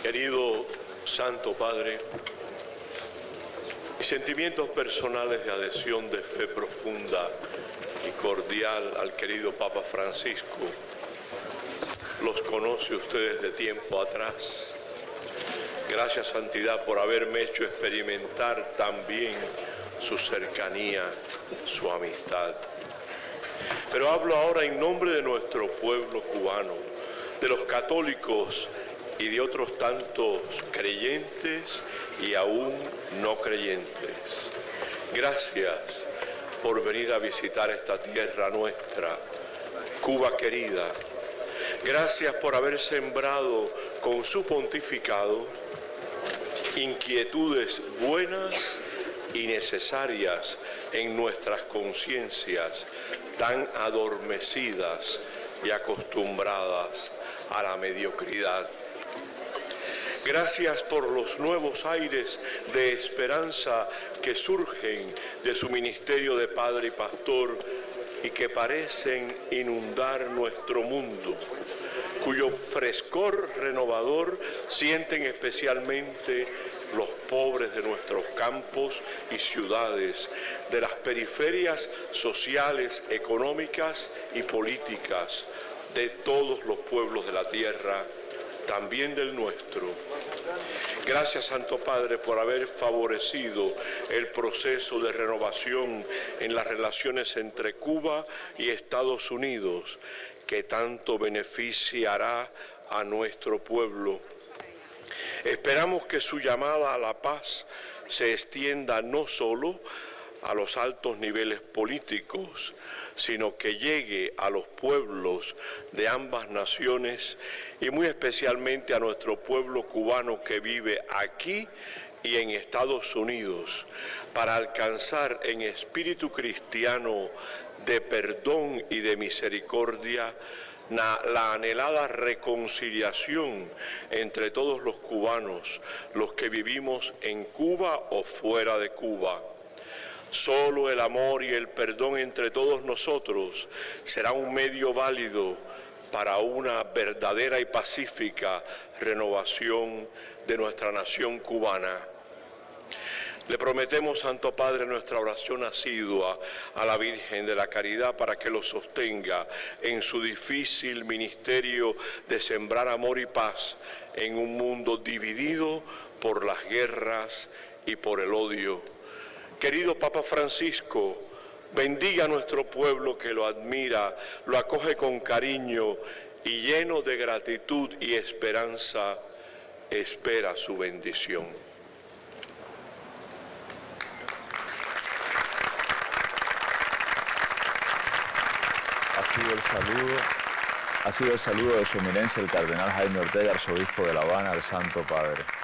Querido Santo Padre, mis sentimientos personales de adhesión de fe profunda y cordial al querido Papa Francisco los conoce ustedes de tiempo atrás. Gracias, Santidad, por haberme hecho experimentar también su cercanía, su amistad. Pero hablo ahora en nombre de nuestro pueblo cubano, de los católicos y de otros tantos creyentes y aún no creyentes. Gracias por venir a visitar esta tierra nuestra, Cuba querida. Gracias por haber sembrado con su pontificado inquietudes buenas y necesarias en nuestras conciencias tan adormecidas y acostumbradas a la mediocridad. Gracias por los nuevos aires de esperanza que surgen de su ministerio de padre y pastor y que parecen inundar nuestro mundo, cuyo frescor renovador sienten especialmente los pobres de nuestros campos y ciudades, de las periferias sociales, económicas y políticas de todos los pueblos de la tierra, también del nuestro. Gracias, Santo Padre, por haber favorecido el proceso de renovación en las relaciones entre Cuba y Estados Unidos, que tanto beneficiará a nuestro pueblo. Esperamos que su llamada a la paz se extienda no solo a los altos niveles políticos, sino que llegue a los pueblos de ambas naciones y muy especialmente a nuestro pueblo cubano que vive aquí y en Estados Unidos, para alcanzar en espíritu cristiano de perdón y de misericordia la anhelada reconciliación entre todos los cubanos, los que vivimos en Cuba o fuera de Cuba. Solo el amor y el perdón entre todos nosotros será un medio válido para una verdadera y pacífica renovación de nuestra nación cubana. Le prometemos, Santo Padre, nuestra oración asidua a la Virgen de la Caridad para que lo sostenga en su difícil ministerio de sembrar amor y paz en un mundo dividido por las guerras y por el odio. Querido Papa Francisco, bendiga a nuestro pueblo que lo admira, lo acoge con cariño y lleno de gratitud y esperanza, espera su bendición. Ha sido el saludo de su eminencia el cardenal Jaime Ortega, arzobispo de La Habana, al Santo Padre.